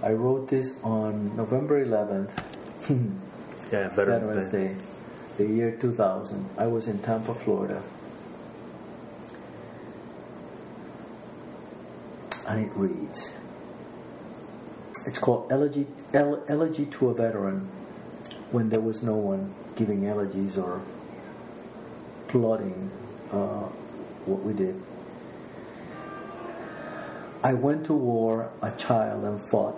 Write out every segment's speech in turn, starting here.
I wrote this on November 11th. Yeah, Veterans Day. The year 2000. I was in Tampa, Florida. And it reads, it's called Elegy to a Veteran, when there was no one giving elegies or plotting what we did. I went to war a child and fought,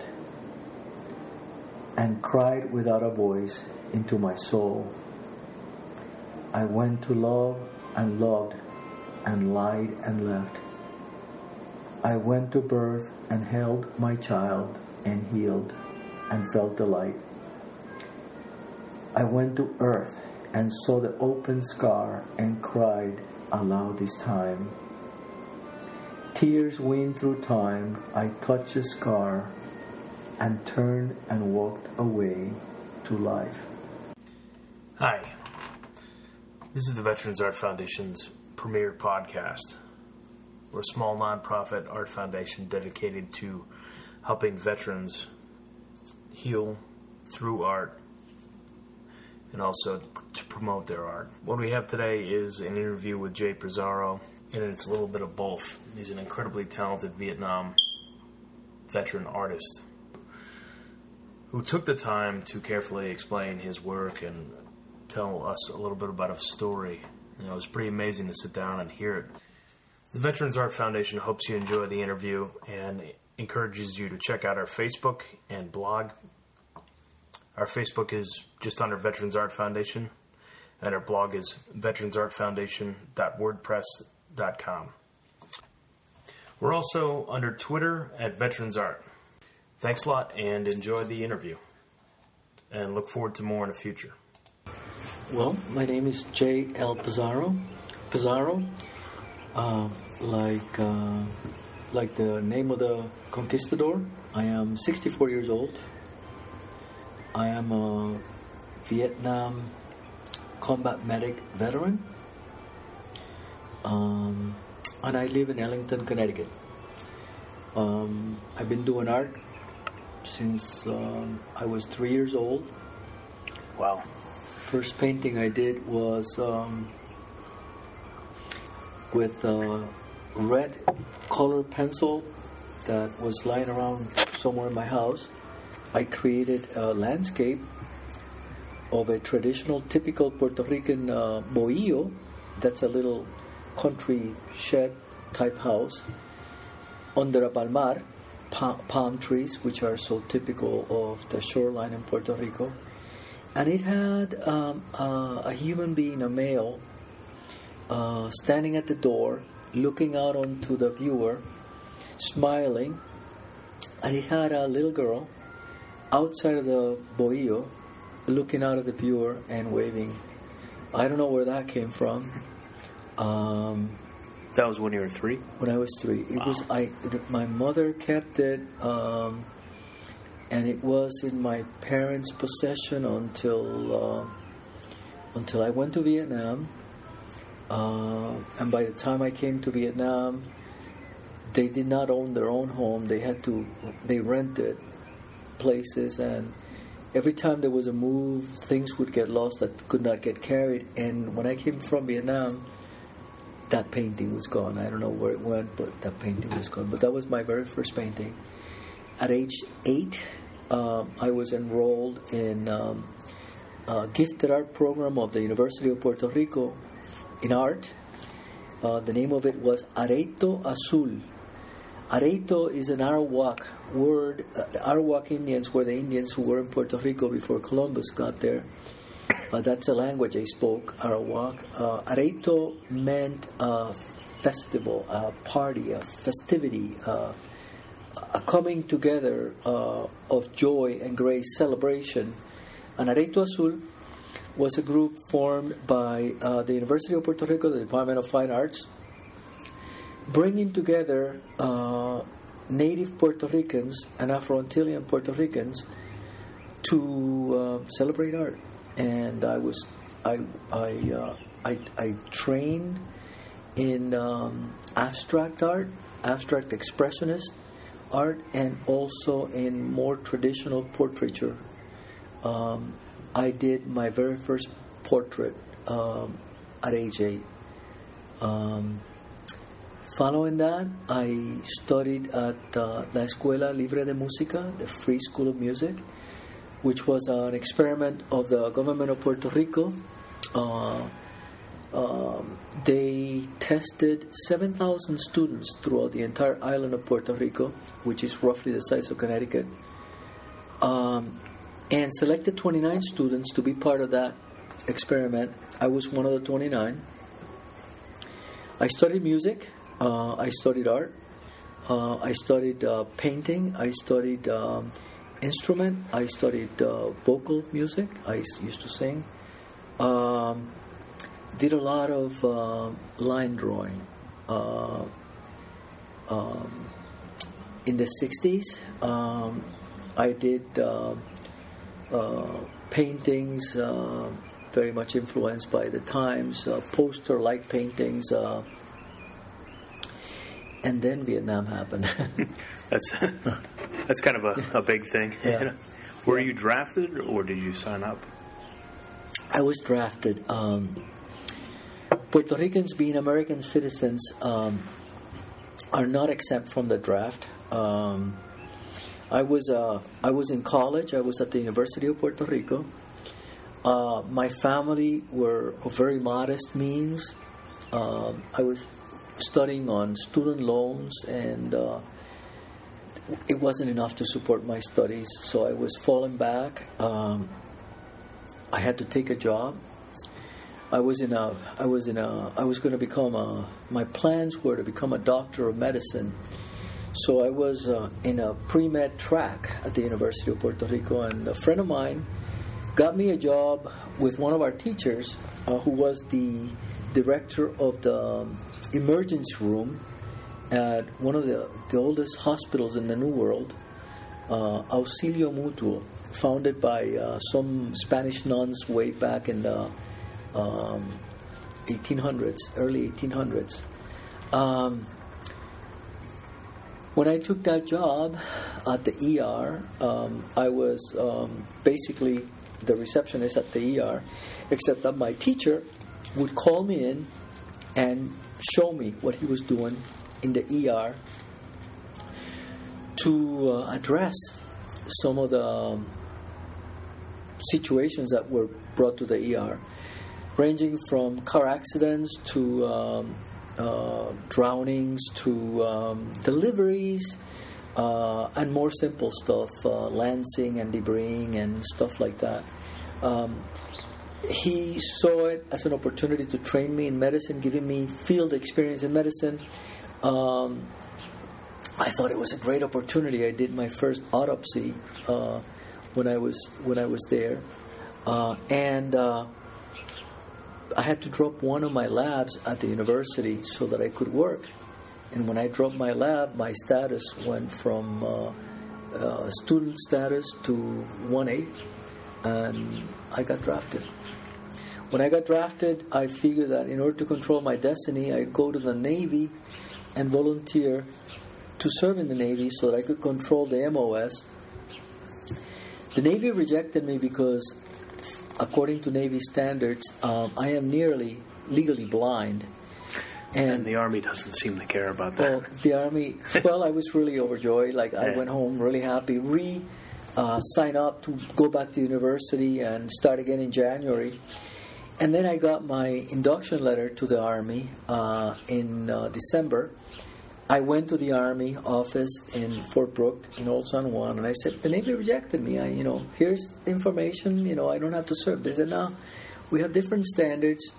and cried without a voice into my soul. I went to love and loved, and lied and left. I went to birth and held my child and healed and felt the light. I went to earth and saw the open scar and cried aloud this time. Tears wind through time, I touched the scar and turned and walked away to life. Hi, this is the Veterans Art Foundation's premier podcast. We're a small nonprofit art foundation dedicated to helping veterans heal through art and also to promote their art. What we have today is an interview with Jay Pizarro, and it's a little bit of both. He's an incredibly talented Vietnam veteran artist who took the time to carefully explain his work and tell us a little bit about his story. You know, it's pretty amazing to sit down and hear it. The Veterans Art Foundation hopes you enjoy the interview and encourages you to check out our Facebook and blog. Our Facebook is just under Veterans Art Foundation, and our blog is veteransartfoundation.wordpress.com. We're also under Twitter at Veterans Art. Thanks a lot, and enjoy the interview. And look forward to more in the future. Well, my name is Jay L. Pizarro. Like the name of the conquistador, I am 64 years old. I am a Vietnam combat medic veteran. And I live in Ellington, Connecticut. I've been doing art since I was 3 years old. Wow. First painting I did was with red color pencil that was lying around somewhere in my house. I created a landscape of a traditional, typical Puerto Rican bohío. That's a little country shed type house under a palmar, palm trees, which are so typical of the shoreline in Puerto Rico. And it had a human being, a male, standing at the door, looking out onto the viewer, smiling. And it had a little girl outside of the bohío, looking out at the viewer and waving. I don't know where that came from. That was when you were 3? When I was 3. It was my mother kept it, and it was in my parents' possession until I went to Vietnam. And by the time I came to Vietnam, they did not own their own home. They rented places, and every time there was a move, things would get lost that could not get carried. And when I came from Vietnam, that painting was gone. I don't know where it went, but that painting was gone. But that was my very first painting. At age 8, I was enrolled in a gifted art program of the University of Puerto Rico in art. The name of it was Areito Azul. Areito is an Arawak word. The Arawak Indians were the Indians who were in Puerto Rico before Columbus got there. That's a language I spoke, Arawak. Areito meant a festival, a party, a festivity, a coming together of joy and grace, celebration. And Areito Azul was a group formed by the University of Puerto Rico, the Department of Fine Arts, bringing together native Puerto Ricans and Afro-Antillean Puerto Ricans to celebrate art. And I trained in abstract art, abstract expressionist art and also in more traditional portraiture. I did my very first portrait at age 8. Following that, I studied at La Escuela Libre de Música, the Free School of Music, which was an experiment of the government of Puerto Rico. They tested 7,000 students throughout the entire island of Puerto Rico, which is roughly the size of Connecticut, and selected 29 students to be part of that experiment. I was one of the 29. I studied music. I studied art. I studied painting. I studied instrument. I studied vocal music. I used to sing. Did a lot of line drawing. In the 60s, I did paintings very much influenced by the times, poster-like paintings, and then Vietnam happened. That's kind of a big thing. Yeah. You know? Were you drafted or did you sign up? I was drafted. Puerto Ricans, being American citizens, are not exempt from the draft. I was in college. I was at the University of Puerto Rico. My family were of very modest means. I was studying on student loans, and it wasn't enough to support my studies. So I was falling back. I had to take a job. I was going to become my plans were to become a doctor of medicine. So I was in a pre-med track at the University of Puerto Rico, and a friend of mine got me a job with one of our teachers, who was the director of the emergency room at one of the oldest hospitals in the New World, Auxilio Mutuo, founded by some Spanish nuns way back in the 1800s, early 1800s. When I took that job at the ER, I was basically the receptionist at the ER, except that my teacher would call me in and show me what he was doing in the ER to address some of the situations that were brought to the ER, ranging from car accidents to drownings to deliveries and more simple stuff, lancing and debris and stuff like that. He saw it as an opportunity to train me in medicine, giving me field experience in medicine. I thought it was a great opportunity. I did my first autopsy when I was there, and I had to drop one of my labs at the university so that I could work. And when I dropped my lab, my status went from student status to 1A, and I got drafted. When I got drafted, I figured that in order to control my destiny, I'd go to the Navy and volunteer to serve in the Navy so that I could control the MOS. The Navy rejected me because, according to Navy standards, I am nearly legally blind. And the Army doesn't seem to care about that. Well, the Army, I was really overjoyed. I went home really happy, sign up to go back to university and start again in January. And then I got my induction letter to the Army in December. I went to the Army office in Fort Brooke in Old San Juan, and I said, the Navy rejected me. Here's the information. I don't have to serve. They said, no, we have different standards.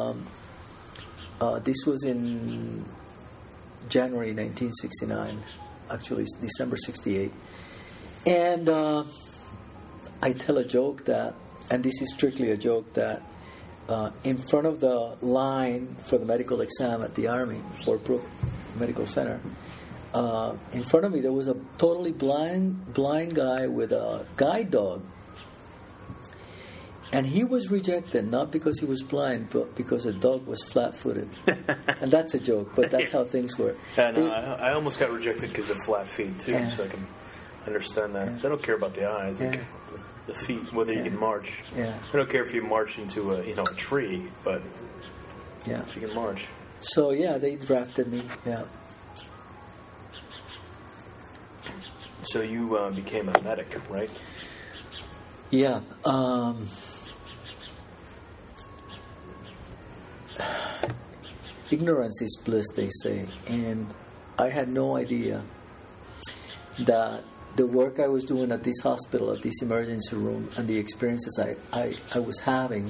This was in January 1969. Actually, it's December 68. And I tell a joke that, and this is strictly a joke, that in front of the line for the medical exam at the Army, Fort Brooke Medical Center, in front of me there was a totally blind guy with a guide dog. And he was rejected, not because he was blind, but because the dog was flat-footed. And that's a joke, but that's how things work. Yeah, no, I almost got rejected because of flat feet, too, so I can understand that. Yeah. They don't care about the eyes. They care about the feet, whether you can march. Yeah. They don't care if you march into a tree, but if you can march. So, they drafted me, So you became a medic, right? Yeah. Ignorance is bliss, they say. And I had no idea that the work I was doing at this hospital, at this emergency room, and the experiences I was having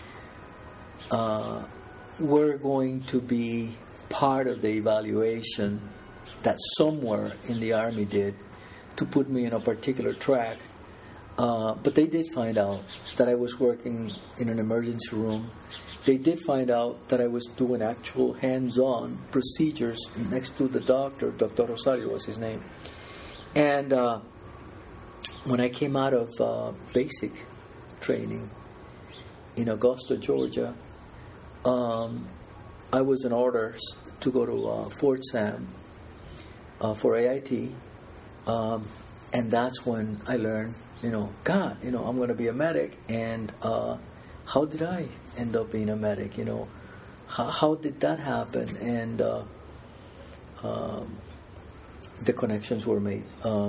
were going to be part of the evaluation that somewhere in the Army did to put me in a particular track. But they did find out that I was working in an emergency room. They did find out that I was doing actual hands-on procedures next to the doctor. Dr. Rosario was his name. And when I came out of basic training in Augusta, Georgia, I was in orders to go to Fort Sam for AIT. And that's when I learned, God, I'm going to be a medic. And how did I end up being a medic? How did that happen? And the connections were made.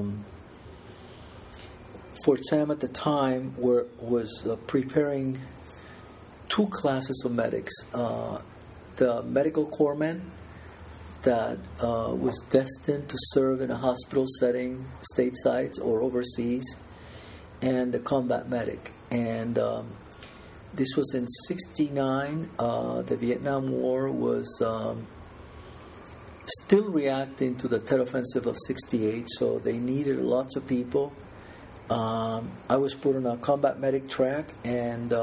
Fort Sam at the time was preparing two classes of medics. The medical corpsman that was destined to serve in a hospital setting, stateside or overseas, and the combat medic. And this was in '69. The Vietnam War was still reacting to the Tet Offensive of '68, so they needed lots of people. I was put on a combat medic track, and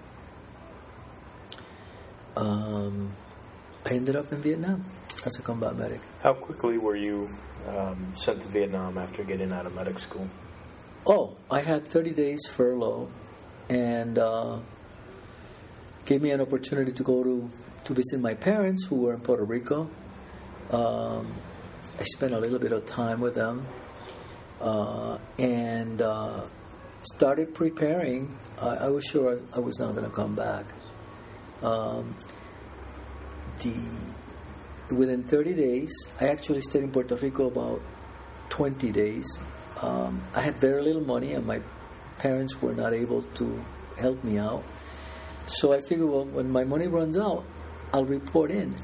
I ended up in Vietnam as a combat medic. How quickly were you sent to Vietnam after getting out of medic school? Oh, I had 30 days furlough, and gave me an opportunity to go to visit my parents who were in Puerto Rico. I spent a little bit of time with them, and started preparing. I was sure I was not going to come back. Within 30 days, I actually stayed in Puerto Rico about 20 days. I had very little money, and my parents were not able to help me out. So I figured, well, when my money runs out, I'll report in.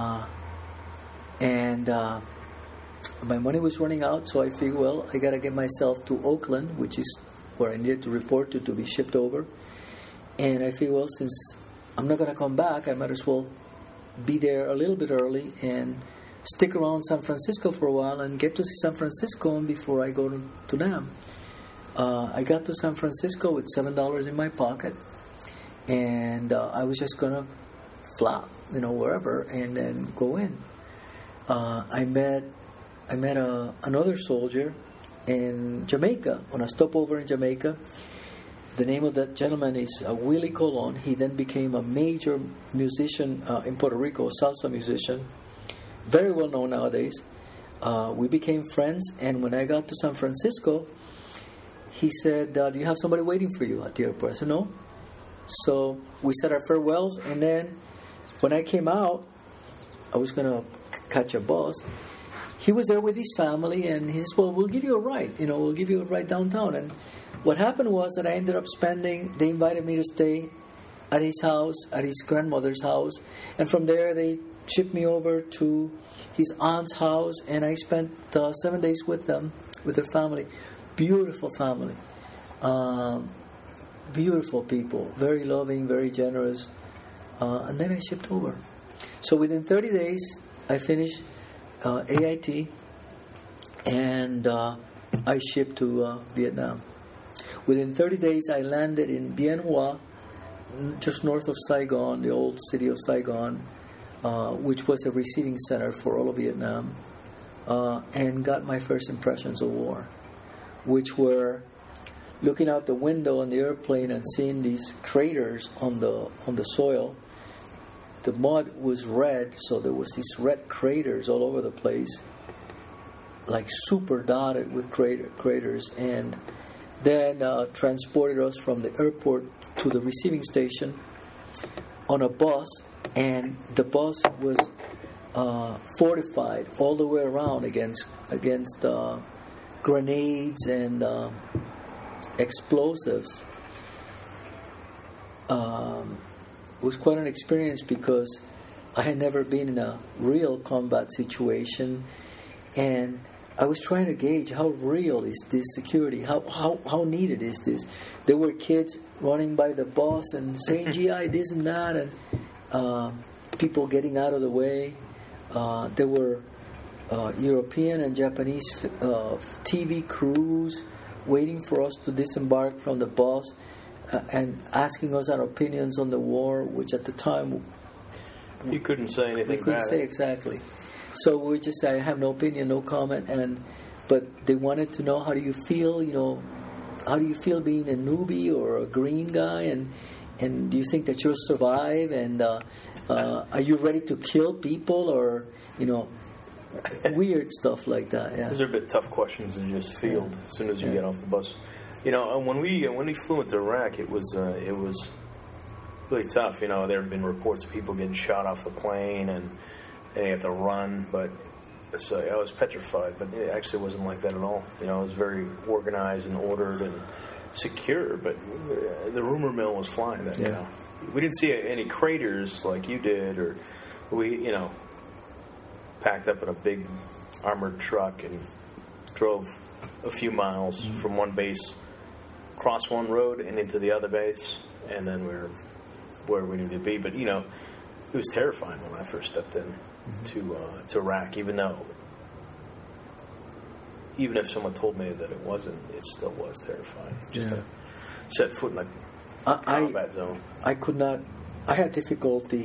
And my money was running out, so I figured, well, I got to get myself to Oakland, which is where I needed to report to be shipped over. And I figured, well, since I'm not going to come back, I might as well be there a little bit early and stick around San Francisco for a while and get to see San Francisco before I go to NAM. I got to San Francisco with $7 in my pocket, and I was just going to flop, wherever, and then go in. I met another soldier in Jamaica, on a stopover in Jamaica. The name of that gentleman is Willie Colon. He then became a major musician in Puerto Rico, salsa musician, very well known nowadays. We became friends, and when I got to San Francisco, he said, do you have somebody waiting for you at the airport? I said, no. So we said our farewells, and then when I came out, I was going to catch a bus. He was there with his family, and he says, well, we'll give you a ride. We'll give you a ride downtown. And what happened was that I ended up they invited me to stay at his house, at his grandmother's house. And from there, they shipped me over to his aunt's house, and I spent 7 days with them, with their family. Beautiful family. Beautiful people. Very loving, very generous. And then I shipped over. So within 30 days, I finished AIT, and I shipped to Vietnam. Within 30 days, I landed in Bien Hoa, just north of Saigon, the old city of Saigon, which was a receiving center for all of Vietnam, and got my first impressions of war, which were looking out the window on the airplane and seeing these craters on the soil. The mud was red, so there was these red craters all over the place, like super dotted with craters. And then transported us from the airport to the receiving station on a bus, and the bus was fortified all the way around against grenades and explosives. It was quite an experience because I had never been in a real combat situation, and I was trying to gauge how real is this security, how needed is this. There were kids running by the bus and saying GI this and that, and people getting out of the way. There were European and Japanese TV crews waiting for us to disembark from the bus and asking us our opinions on the war, which at the time you couldn't say anything. We couldn't say exactly. So we just say, I have no opinion, no comment, but they wanted to know, how do you feel? How do you feel being a newbie or a green guy, and do you think that you'll survive? And are you ready to kill people, or weird stuff like that? Yeah. Those are a bit tough questions to just field as soon as you get off the bus. When we flew into Iraq, it was really tough. There had been reports of people getting shot off the plane and you have to run, but so I was petrified. But it actually wasn't like that at all. It was very organized and ordered and secure. But the rumor mill was flying then. We didn't see any craters like you did, or we packed up in a big armored truck and drove a few miles from one base, across one road and into the other base, and then we were where we needed to be. But it was terrifying when I first stepped in to Iraq. Even if someone told me that it wasn't, it still was terrifying. Just to set foot in a combat zone. I could not. I had difficulty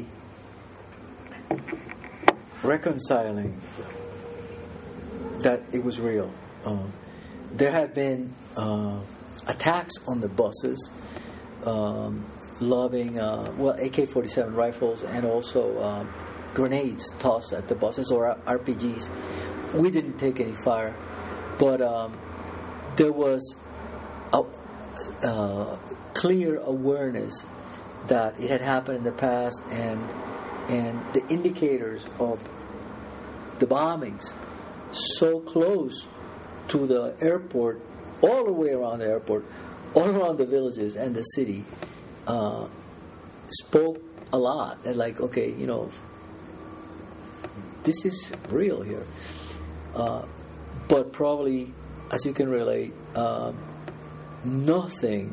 reconciling that it was real. There had been attacks on the buses, lobbing AK-47 rifles and also grenades tossed at the buses, or RPGs. We didn't take any fire, but there was a clear awareness that it had happened in the past, and the indicators of the bombings so close to the airport, all the way around the airport, all around the villages and the city, spoke a lot. And okay, this is real here. But probably, as you can relate, nothing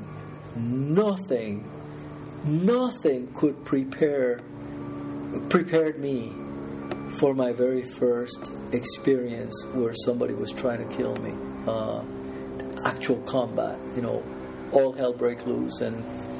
could prepared me for my very first experience where somebody was trying to kill me. Actual combat, all hell break loose, and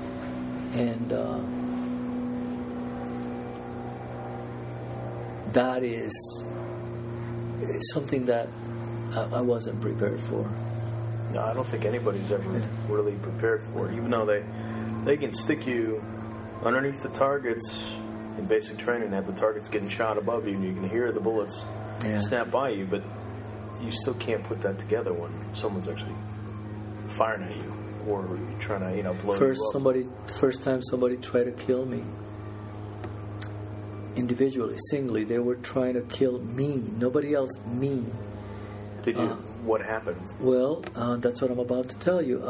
that is something that I wasn't prepared for. No, I don't think anybody's ever really prepared for it, even though they can stick you underneath the targets in basic training, have the targets getting shot above you, and you can hear the bullets snap by you, but you still can't put that together when someone's actually firing at you, or you're trying to, blow you up. The first time somebody tried to kill me, individually, singly, they were trying to kill me, nobody else, me. Did you? What happened? Well, that's what I'm about to tell you.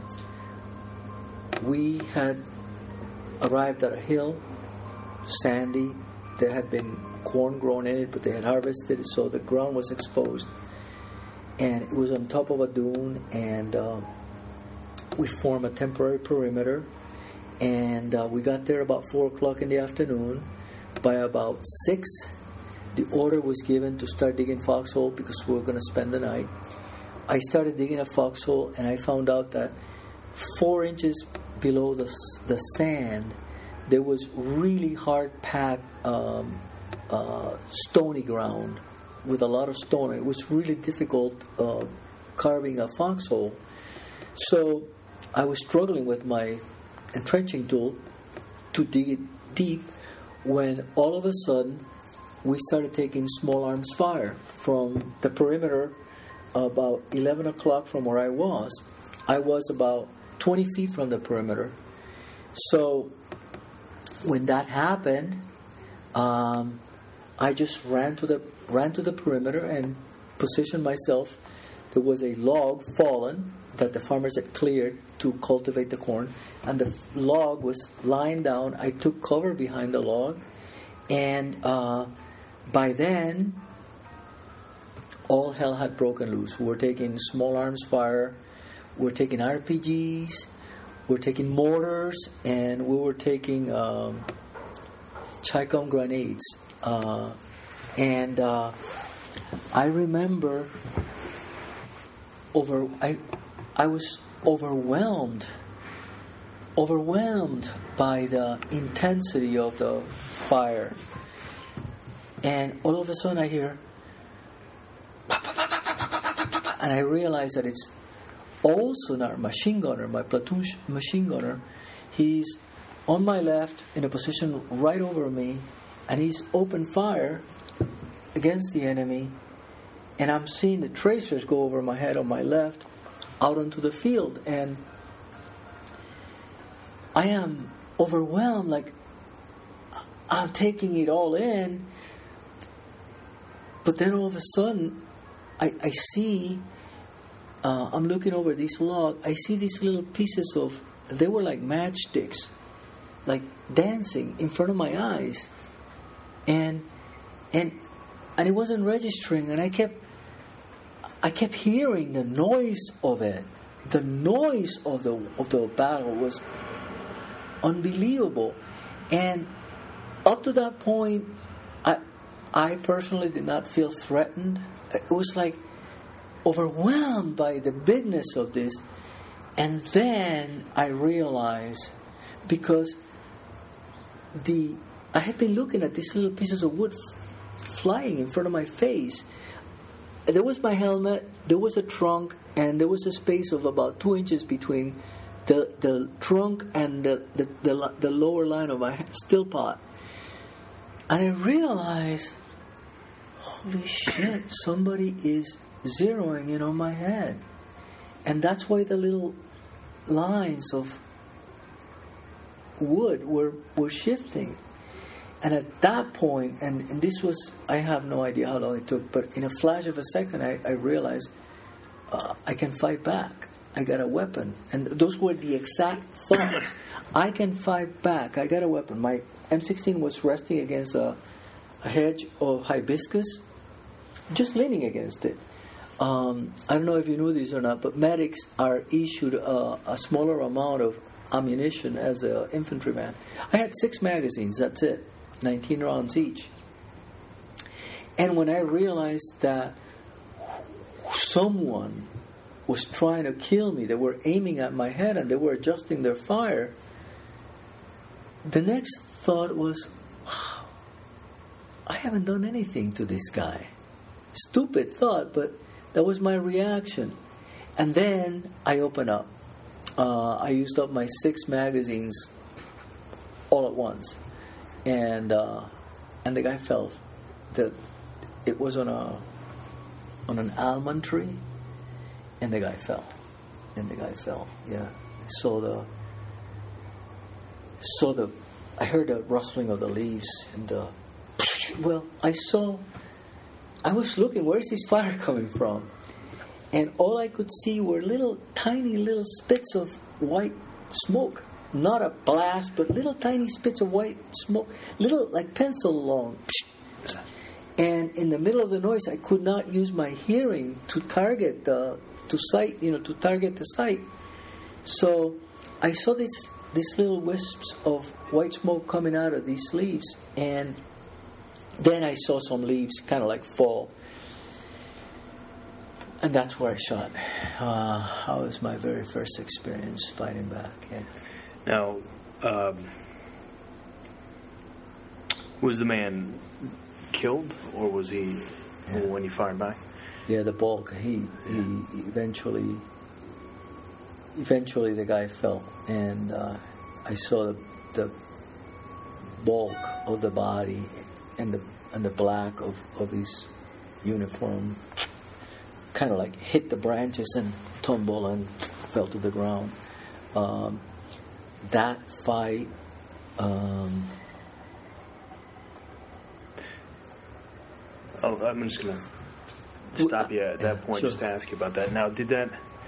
We had arrived at a hill, sandy. There had been corn grown in it, but they had harvested it, so the ground was exposed. And it was on top of a dune, and we formed a temporary perimeter. And we got there about 4 o'clock in the afternoon. By about 6, the order was given to start digging foxhole because we were going to spend the night. I started digging a foxhole, and I found out that 4 inches below the sand, there was really hard-packed stony ground with a lot of stone. It was really difficult carving a foxhole. So I was struggling with my entrenching tool to dig it deep when all of a sudden we started taking small arms fire from the perimeter about 11 o'clock from where I was. I was about 20 feet from the perimeter. So when that happened, I just ran to the perimeter and positioned myself. There was a log fallen that the farmers had cleared to cultivate the corn, and the log was lying down. I took cover behind the log, and by then, all hell had broken loose. We were taking small arms fire, we were taking RPGs, we were taking mortars, and we were taking Chicom grenades. And I remember I was overwhelmed by the intensity of the fire. And all of a sudden I hear, and I realize that it's also our machine gunner, my platoon machine gunner. He's on my left in a position right over me, and he's open fire against the enemy, and I'm seeing the tracers go over my head on my left out onto the field, and I am overwhelmed, like I'm taking it all in. But then all of a sudden I see, I'm looking over this log, I see these little pieces of, they were like matchsticks, like dancing in front of my eyes, and it wasn't registering, and I kept hearing the noise of it. The noise of the battle was unbelievable, and up to that point, I personally did not feel threatened. It was like overwhelmed by the bigness of this. And then I realized, because I had been looking at these little pieces of wood flying in front of my face. There was my helmet, there was a trunk, and there was a space of about 2 inches between the trunk and the lower line of my still pot. And I realized, holy shit, somebody is zeroing in on my head. And that's why the little lines of wood were shifting. And at that point, and this was, I have no idea how long it took, but in a flash of a second, I realized I can fight back. I got a weapon. And those were the exact thoughts. I can fight back. I got a weapon. My M16 was resting against a hedge of hibiscus, just leaning against it. I don't know if you knew this or not, but medics are issued a smaller amount of ammunition as an infantryman. I had 6 magazines, that's it, 19 rounds each. And when I realized that someone was trying to kill me, they were aiming at my head and they were adjusting their fire, the next thought was, wow, I haven't done anything to this guy. Stupid thought, but that was my reaction. And then I opened up. I used up my 6 magazines all at once, and the guy fell. It was on an almond tree, and the guy fell. Yeah. So I heard the rustling of the leaves, and I was looking, where is this fire coming from? And all I could see were tiny little spits of white smoke. Not a blast, but little tiny spits of white smoke, little like pencil long. And in the middle of the noise, I could not use my hearing to target the site. So I saw these little wisps of white smoke coming out of these leaves, and then I saw some leaves kind of like fall. And that's where I shot. That was my very first experience fighting back. Yeah. Now, was the man killed, or was he when he fired back? Yeah, the bulk. He eventually eventually the guy fell, and I saw the bulk of the body and the black of his uniform kind of like hit the branches and tumble and fell to the ground. That fight, I'm just going to stop you at that point, sure. just to ask you about that. Now, did that,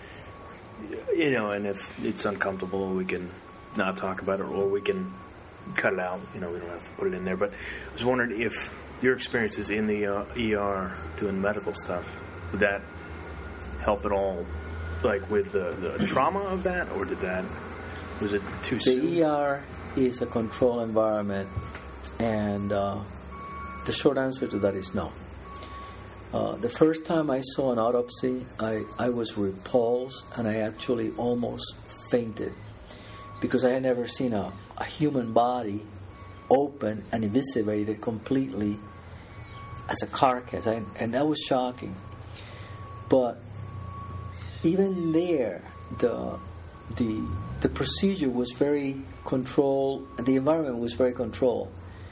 and if it's uncomfortable, we can not talk about it, or we can cut it out. We don't have to put it in there. But I was wondering if your experiences in the ER doing medical stuff, did that help at all, like with the trauma of that, or was it too soon? The ER is a control environment, and the short answer to that is no. The first time I saw an autopsy, I was repulsed, and I actually almost fainted, because I had never seen a human body open and eviscerated completely as a carcass, and that was shocking. But even there, the procedure was very controlled, and the environment was very controlled.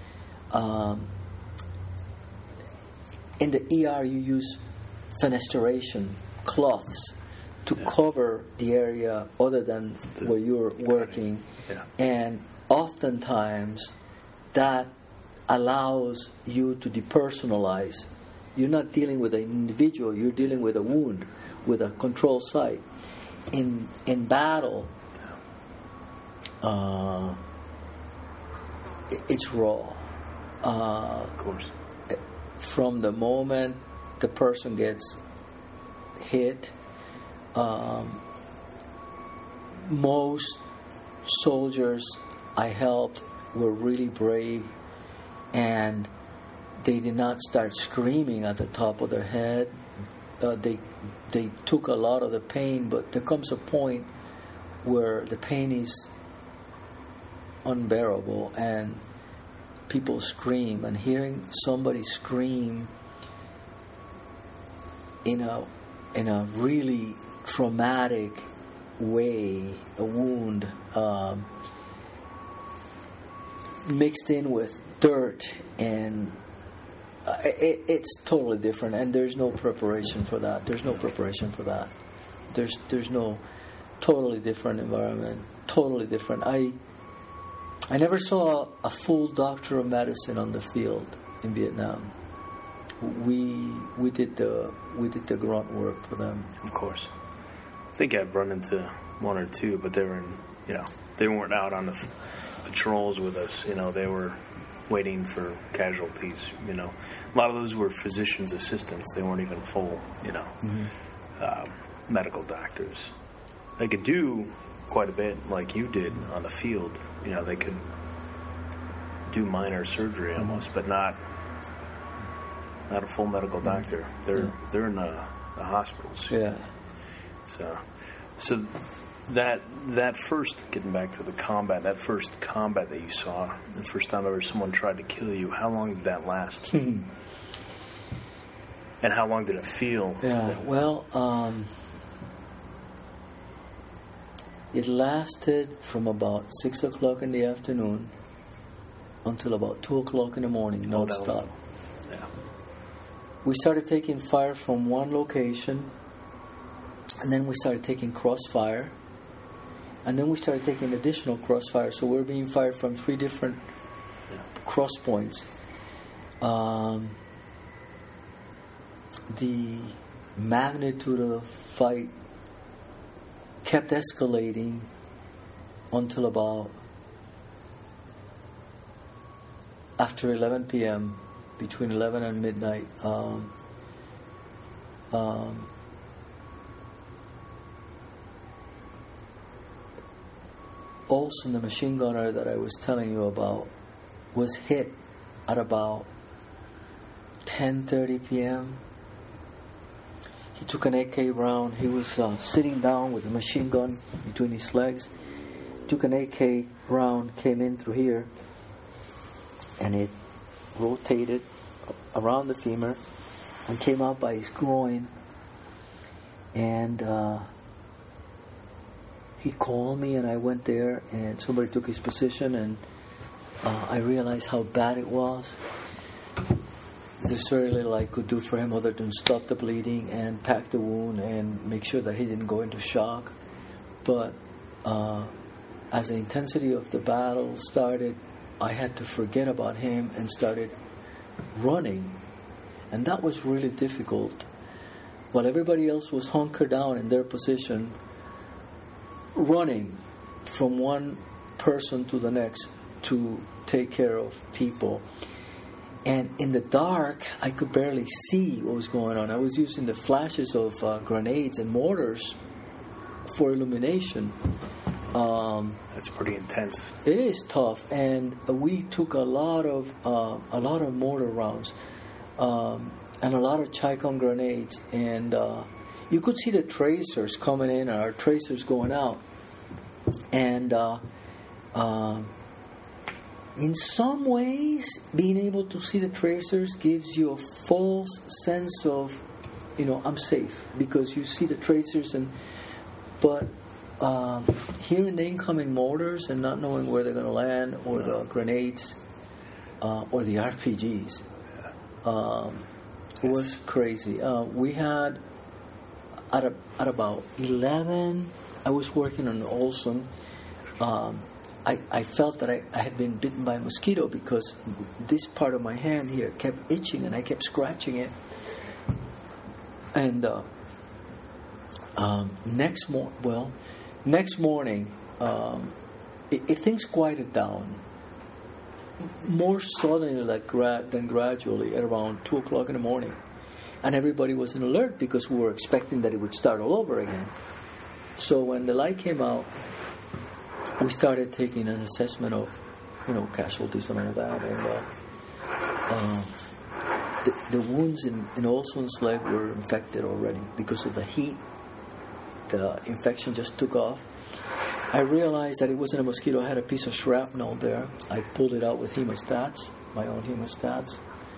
In the ER, you use fenestration cloths to cover the area other than where you're working, and oftentimes that allows you to depersonalize. You're not dealing with an individual, you're dealing with a wound, with a control site. In battle, it's raw. Of course. From the moment the person gets hit, most soldiers I helped were really brave, and they did not start screaming at the top of their head. They took a lot of the pain, but there comes a point where the pain is unbearable and people scream, and hearing somebody scream in a really traumatic way, a wound mixed in with dirt, and it's totally different, and there's no preparation for that. There's no totally different environment, totally different. I never saw a full doctor of medicine on the field in Vietnam. We did the grunt work for them. Of course. I think I've run into one or two, but they were they weren't out on the patrols with us. They were waiting for casualties. A lot of those were physicians' assistants. They weren't even full, medical doctors. They could do quite a bit, like you did on the field. They could do minor surgery almost, but not a full medical doctor. They're in the hospitals. Yeah. So that first, getting back to the combat, that first combat that you saw, the first time ever someone tried to kill you, how long did that last? And how long did it feel? Yeah, well, it lasted from about 6 o'clock in the afternoon until about 2 o'clock in the morning, non-stop. We started taking fire from one location, and then we started taking crossfire, and then we started taking additional crossfire. So we're being fired from 3 different cross points. The magnitude of the fight kept escalating until about after 11 p.m., between 11 and midnight. Olson, the machine gunner that I was telling you about, was hit at about 10:30 p.m. He took an AK round. He was sitting down with a machine gun between his legs. Took an AK round, came in through here, and it rotated around the femur and came out by his groin, and he called me, and I went there, and somebody took his position, and I realized how bad it was. There's very little I could do for him other than stop the bleeding and pack the wound and make sure that he didn't go into shock. But as the intensity of the battle started, I had to forget about him and started running. And that was really difficult. While everybody else was hunkered down in their position, running from one person to the next to take care of people. And in the dark, I could barely see what was going on. I was using the flashes of grenades and mortars for illumination. That's pretty intense. It is tough, and we took a lot of mortar rounds and a lot of Chi-Com grenades, and you could see the tracers coming in and our tracers going out, and in some ways, being able to see the tracers gives you a false sense of, I'm safe because you see the tracers, but hearing the incoming mortars and not knowing where they're going to land, or the grenades, or the RPGs, was crazy. We had at about 11. I was working on Olson. I felt that I had been bitten by a mosquito because this part of my hand here kept itching and I kept scratching it. And next morning, things quieted down more suddenly than gradually at around 2 o'clock in the morning. And everybody was in alert because we were expecting that it would start all over again. So when the light came out, we started taking an assessment of, casualties and all that, and the wounds in Olson's leg were infected already because of the heat. The infection just took off. I realized that it wasn't a mosquito. I had a piece of shrapnel there. I pulled it out with hemostats, my own hemostats.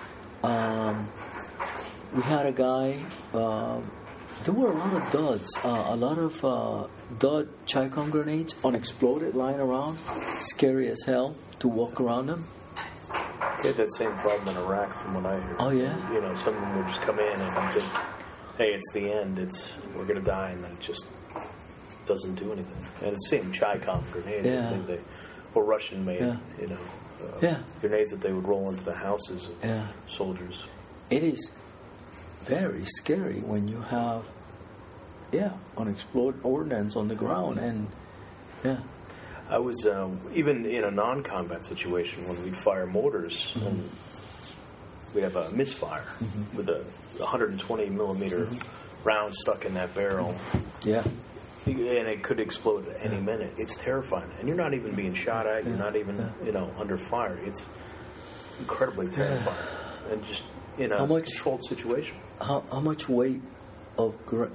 We had a guy. There were a lot of duds, a lot of dud Chi-Com grenades, unexploded, lying around. Scary as hell to walk around them. They had that same problem in Iraq, from what I heard. Oh yeah. Some of them would just come in and just, hey, it's the end. We're gonna die, and then it just doesn't do anything. And it's the same Chi-Com grenades. Yeah. I think they were Russian made. Yeah. Grenades that they would roll into the houses of soldiers. It is very scary when you have, unexploded ordnance on the ground, and I was even in a non-combat situation when we'd fire mortars, and we'd have a misfire with a 120 millimeter round stuck in that barrel. Yeah. And it could explode at any minute. It's terrifying, and you're not even being shot at. You're not even under fire. It's incredibly terrifying, and just in a controlled situation. How much weight of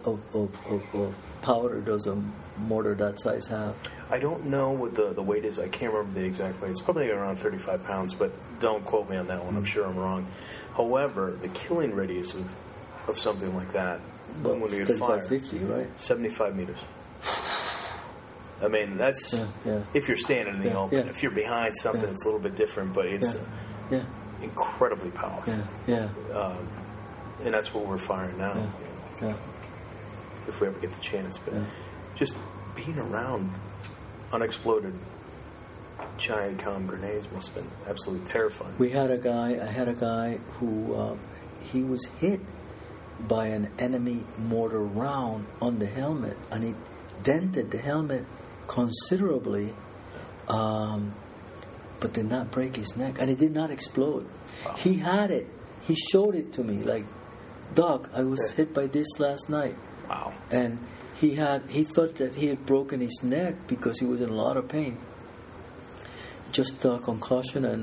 powder does a mortar that size have? I don't know what the weight is. I can't remember the exact weight. It's probably around 35 pounds, but don't quote me on that one. I'm sure I'm wrong. However, the killing radius of something like that, when you fire, 50, right? 75 meters. I mean, that's if you're standing in the open. Yeah. If you're behind something, it's a little bit different, but it's incredibly powerful. And that's what we're firing now. If we ever get the chance. But just being around unexploded Chi-Com grenades must have been absolutely terrifying. I had a guy who he was hit by an enemy mortar round on the helmet, and it dented the helmet considerably, but did not break his neck, and it did not explode. Wow. He had it. He showed it to me, like, Doc, I was hit by this last night. Wow. And he thought that he had broken his neck because he was in a lot of pain. Just concussion and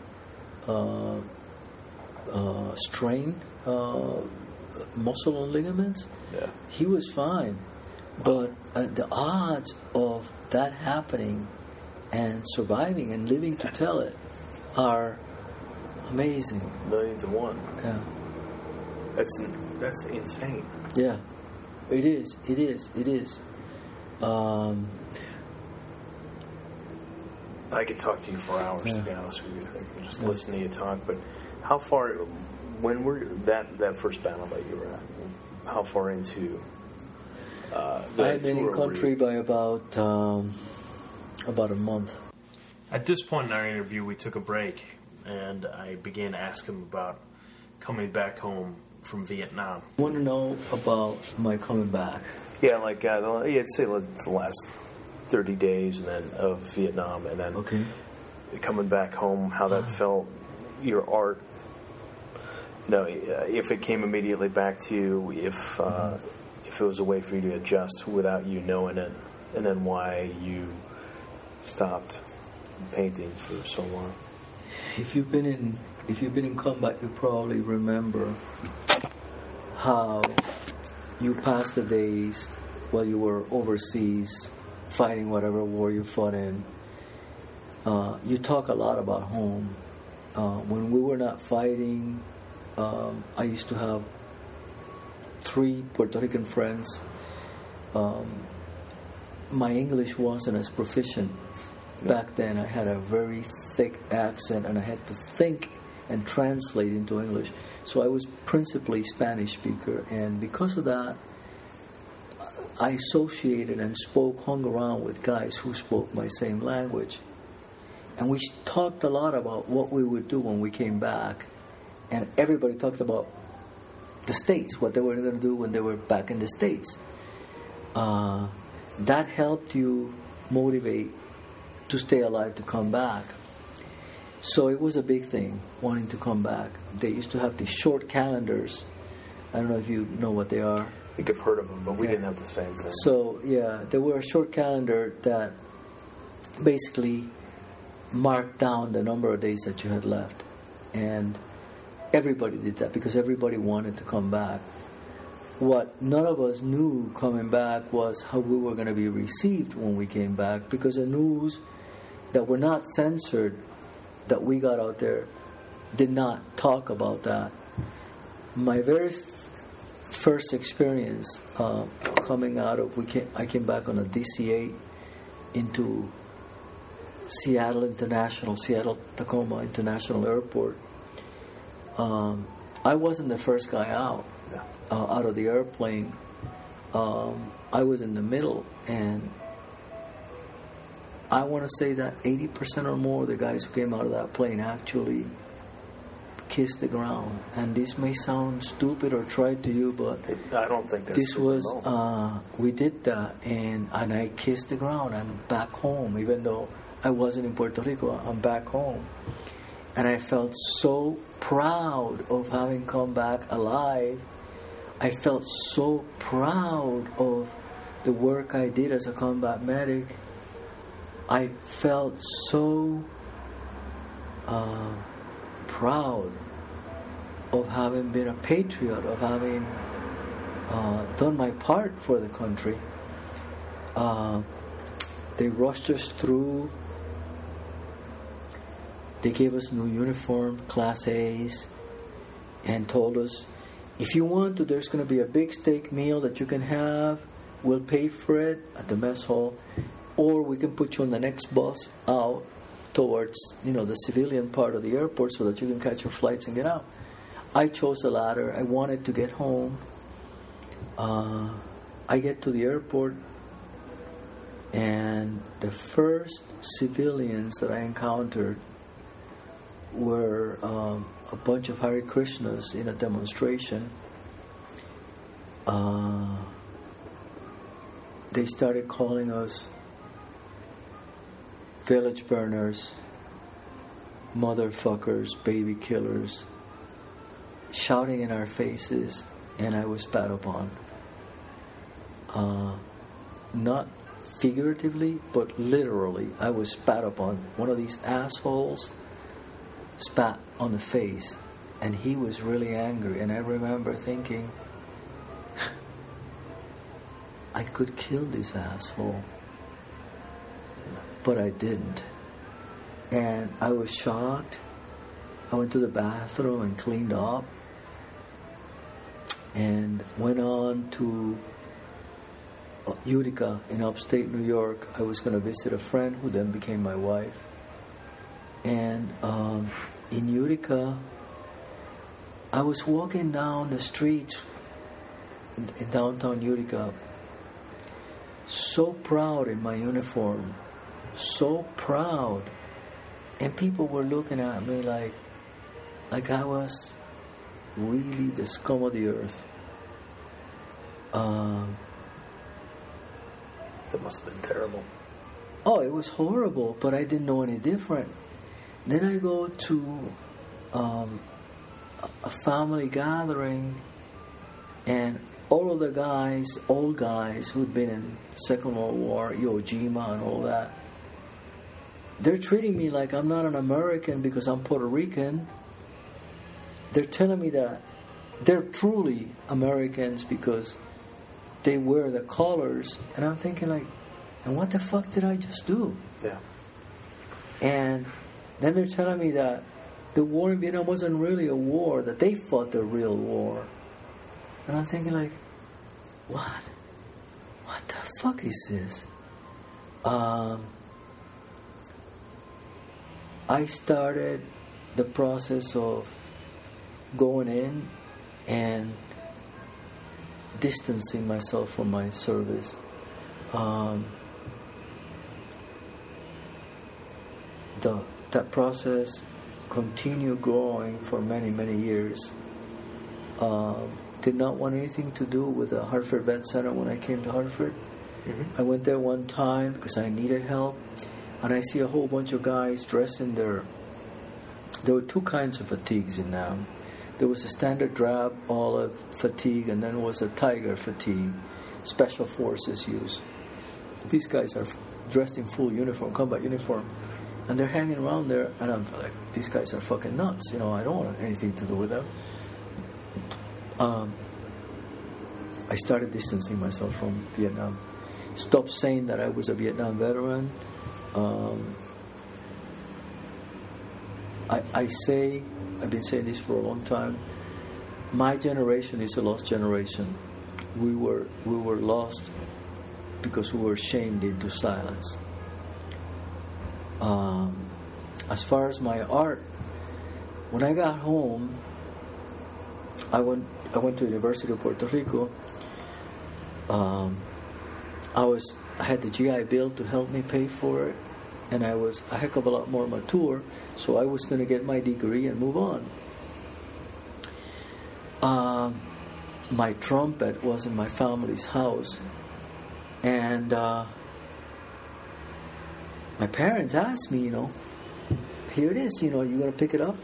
strain, muscle and ligaments. Yeah. He was fine. But the odds of that happening and surviving and living to tell it are amazing. Millions to one. Yeah. That's insane. Yeah. It is. I could talk to you for hours, to be honest with you. I could just listen to you talk. But how far, when were that first battle that you were at, how far into I had been in country by about a month. At this point in our interview, we took a break, and I began to ask him about coming back home from Vietnam. I want to know about my coming back. Yeah, like I'd say it's the last 30 days and then of Vietnam, and then coming back home, how that felt, your art. You know, if it came immediately back to you, if it was a way for you to adjust without you knowing it, and then why you stopped painting for so long. If you've been in combat, you probably remember how you passed the days while you were overseas fighting whatever war you fought in. You talk a lot about home. When we were not fighting, I used to have 3 Puerto Rican friends. My English wasn't as proficient back then. I had a very thick accent, and I had to think and translate into English. So I was principally Spanish speaker, and because of that, I associated and hung around with guys who spoke my same language. And we talked a lot about what we would do when we came back, and everybody talked about the States, what they were going to do when they were back in the States. That helped you motivate to stay alive, to come back. So it was a big thing, wanting to come back. They used to have these short calendars. I don't know if you know what they are. I think I've heard of them, but we didn't have the same thing. So, there were a short calendar that basically marked down the number of days that you had left. And everybody did that because everybody wanted to come back. What none of us knew coming back was how we were going to be received when we came back, because the news that were not censored that we got out there did not talk about that. My very first experience coming out of, I came back on a DC-8 into Seattle-Tacoma International Airport. I wasn't the first guy out of the airplane. I was in the middle, and I want to say that 80% or more of the guys who came out of that plane actually kissed the ground. And this may sound stupid or trite to you, but I don't think that's this was we did that, and I kissed the ground. I'm back home, even though I wasn't in Puerto Rico. I'm back home, and I felt so proud of having come back alive. I felt so proud of the work I did as a combat medic. I felt so proud of having been a patriot, of having done my part for the country. They rushed us through. They gave us new uniform, Class A's, and told us, if you want to, there's going to be a big steak meal that you can have. We'll pay for it at the mess hall, or we can put you on the next bus out towards, the civilian part of the airport so that you can catch your flights and get out. I chose the latter. I wanted to get home. I get to the airport, and the first civilians that I encountered were a bunch of Hare Krishnas in a demonstration. They started calling us village burners, motherfuckers, baby killers, shouting in our faces, and I was spat upon. Not figuratively, but literally, I was spat upon. One of these assholes spat on the face, and he was really angry. And I remember thinking, I could kill this asshole, but I didn't. And I was shocked. I went to the bathroom and cleaned up, and went on to Utica in upstate New York. I was going to visit a friend who then became my wife. And in Utica, I was walking down the streets in downtown Utica, so proud in my uniform, so proud. And people were looking at me like I was really the scum of the earth. That must have been terrible. Oh, it was horrible, but I didn't know any different. Then I go to a family gathering, and all of the guys, old guys who'd been in Second World War, Iwo Jima and all that, they're treating me like I'm not an American because I'm Puerto Rican. They're telling me that they're truly Americans because they wear the colors. And I'm thinking like, and what the fuck did I just do? Yeah. And then they're telling me that the war in Vietnam wasn't really a war, that they fought the real war. And I'm thinking like, what? What the fuck is this? I started the process of going in and distancing myself from my service. That process continued growing for many, many years. Did not want anything to do with the Hartford Vet Center when I came to Hartford. Mm-hmm. I went there one time because I needed help, and I see a whole bunch of guys dressed in their... There were two kinds of fatigues in Nam. There was a standard drab olive fatigue, and then there was a tiger fatigue. Special forces use. These guys are dressed in full uniform, combat uniform, and they're hanging around there, and I'm like, these guys are fucking nuts. You know, I don't want anything to do with them. I started distancing myself from Vietnam. Stopped saying that I was a Vietnam veteran. I've been saying this for a long time. My generation is a lost generation. We were lost because we were shamed into silence. As far as my art, when I got home, I went to the University of Puerto Rico. I had the GI Bill to help me pay for it, and I was a heck of a lot more mature, so I was going to get my degree and move on. My trumpet was in my family's house, and my parents asked me, here it is, you going to pick it up?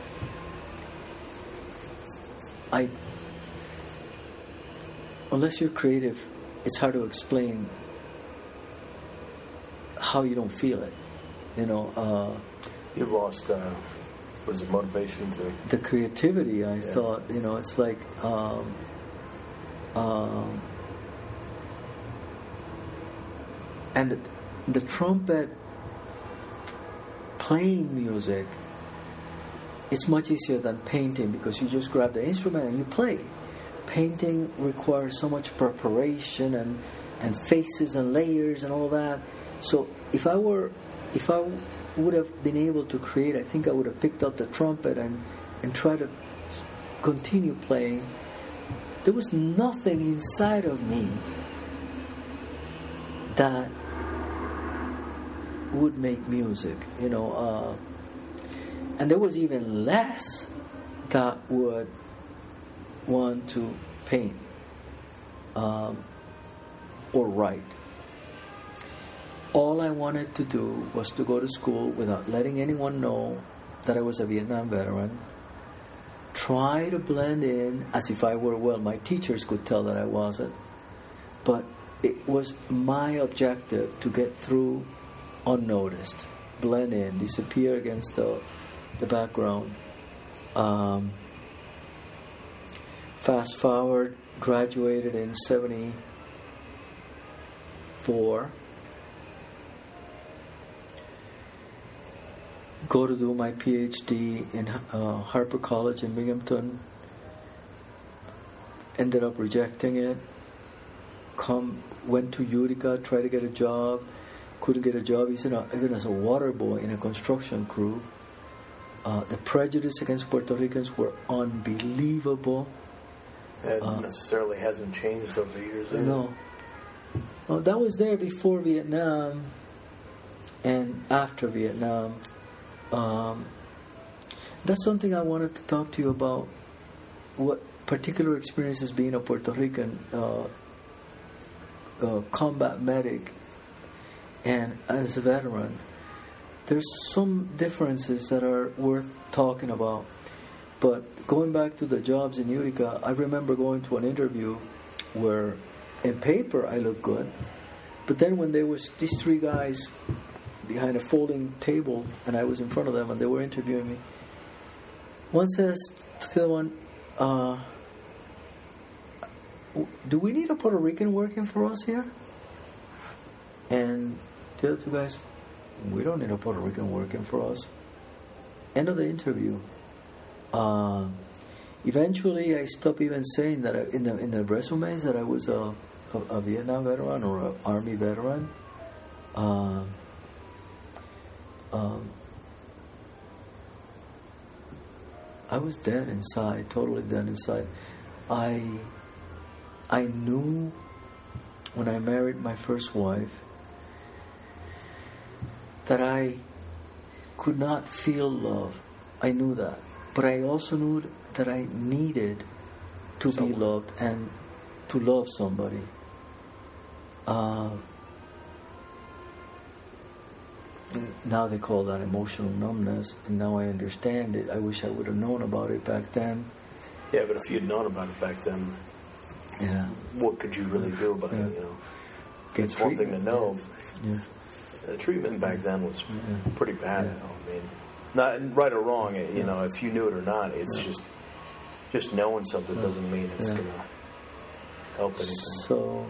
Unless you're creative, it's hard to explain how you don't feel it. You lost, was it motivation to... The creativity, I thought, it's like... and the trumpet playing music, it's much easier than painting because you just grab the instrument and you play. Painting requires so much preparation and faces and layers and all that. So if I would have been able to create, I think I would have picked up the trumpet and tried to continue playing. There was nothing inside of me that would make music, and there was even less that would want to paint or write. All I wanted to do was to go to school without letting anyone know that I was a Vietnam veteran, try to blend in as if I were, my teachers could tell that I wasn't, but it was my objective to get through unnoticed, blend in, disappear against the background. Fast forward, graduated in 1974. Go to do my PhD in Harper College in Binghamton. Ended up rejecting it. went to Utica, tried to get a job, couldn't get a job. He's even as a water boy in a construction crew. The prejudice against Puerto Ricans were unbelievable. It necessarily hasn't changed over the years. No. Well, that was there before Vietnam and after Vietnam. That's something I wanted to talk to you about. What particular experiences being a Puerto Rican combat medic and as a veteran. There's some differences that are worth talking about. But going back to the jobs in Utica, I remember going to an interview where in paper I looked good, but then when there was these three guys behind a folding table and I was in front of them and they were interviewing me, one says to the other one, do we need a Puerto Rican working for us here? And the other two guys, we don't need a Puerto Rican working for us. End of the interview. Eventually, I stopped even saying that in the resumes that I was a Vietnam veteran or an Army veteran. I was dead inside, totally dead inside. I knew when I married my first wife that I could not feel love. I knew that. But I also knew that I needed to be loved and to love somebody. Now they call that emotional numbness, and now I understand it. I wish I would have known about it back then. Yeah, but if you'd known about it back then, what could you really do about it? You know, it's one thing to know. Yeah. The treatment back then was pretty bad. You know? I mean, not right or wrong. You know, if you knew it or not, it's just knowing something doesn't mean it's gonna help anything. So,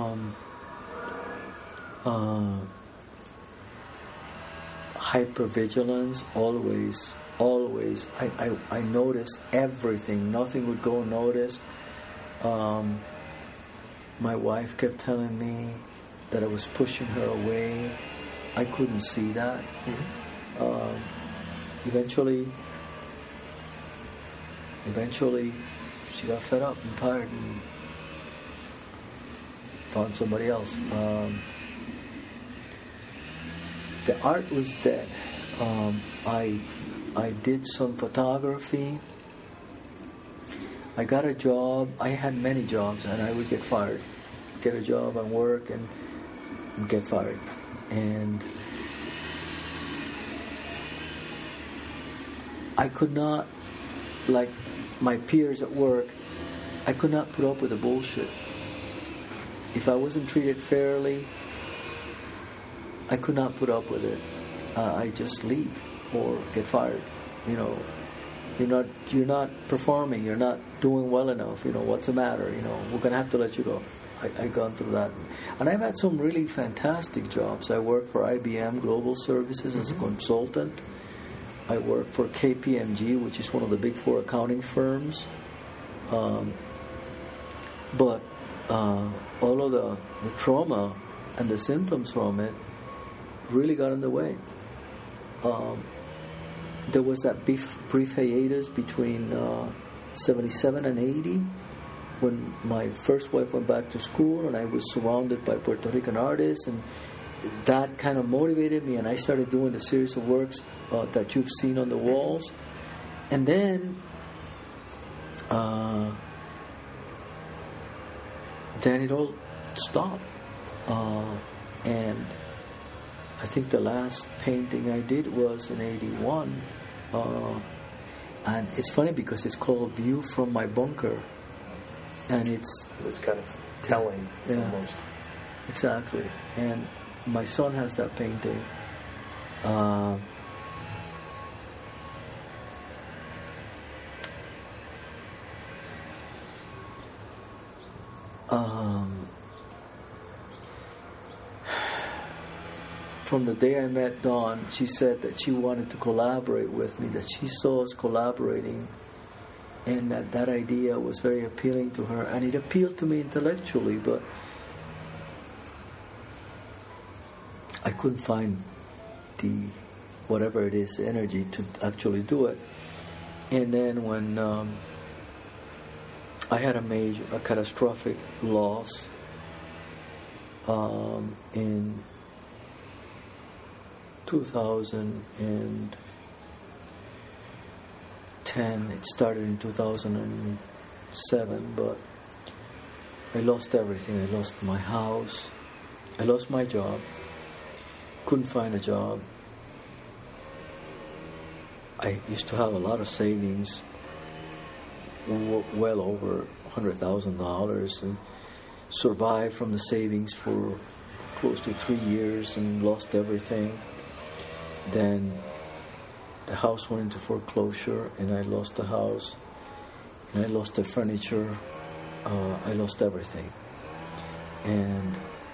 hypervigilance, always. I noticed everything. Nothing would go unnoticed. My wife kept telling me that I was pushing her away. I couldn't see that. Eventually, she got fed up and tired and found somebody else. The art was dead. I did some photography. I got a job. I had many jobs, and I would get fired. Get a job and work and get fired. And I could not, like my peers at work, I could not put up with the bullshit. If I wasn't treated fairly, I could not put up with it. I just leave or get fired. You know, you're not performing. You're not doing well enough. You know, what's the matter? You know, we're gonna have to let you go. I gone through that, and I've had some really fantastic jobs. I worked for IBM Global Services as a consultant. I worked for KPMG, which is one of the big four accounting firms. But all of the trauma and the symptoms from it really got in the way. There was that brief hiatus between 77 and 80 when my first wife went back to school and I was surrounded by Puerto Rican artists, and that kind of motivated me, and I started doing the series of works that you've seen on the walls. And then it all stopped. And I think the last painting I did was in 81. And it's funny because it's called View from My Bunker. And it's kind of telling almost. Exactly. And my son has that painting. From the day I met Dawn, she said that she wanted to collaborate with me, that she saw us collaborating, and that idea was very appealing to her, and it appealed to me intellectually, but I couldn't find the whatever it is, energy to actually do it. And then when I had a catastrophic loss in 2010. It started in 2007, but I lost everything. I lost my house. I lost my job. Couldn't find a job. I used to have a lot of savings, well over $100,000, and survived from the savings for close to 3 years and lost everything. Then the house went into foreclosure, and I lost the house, and I lost the furniture. I lost everything. And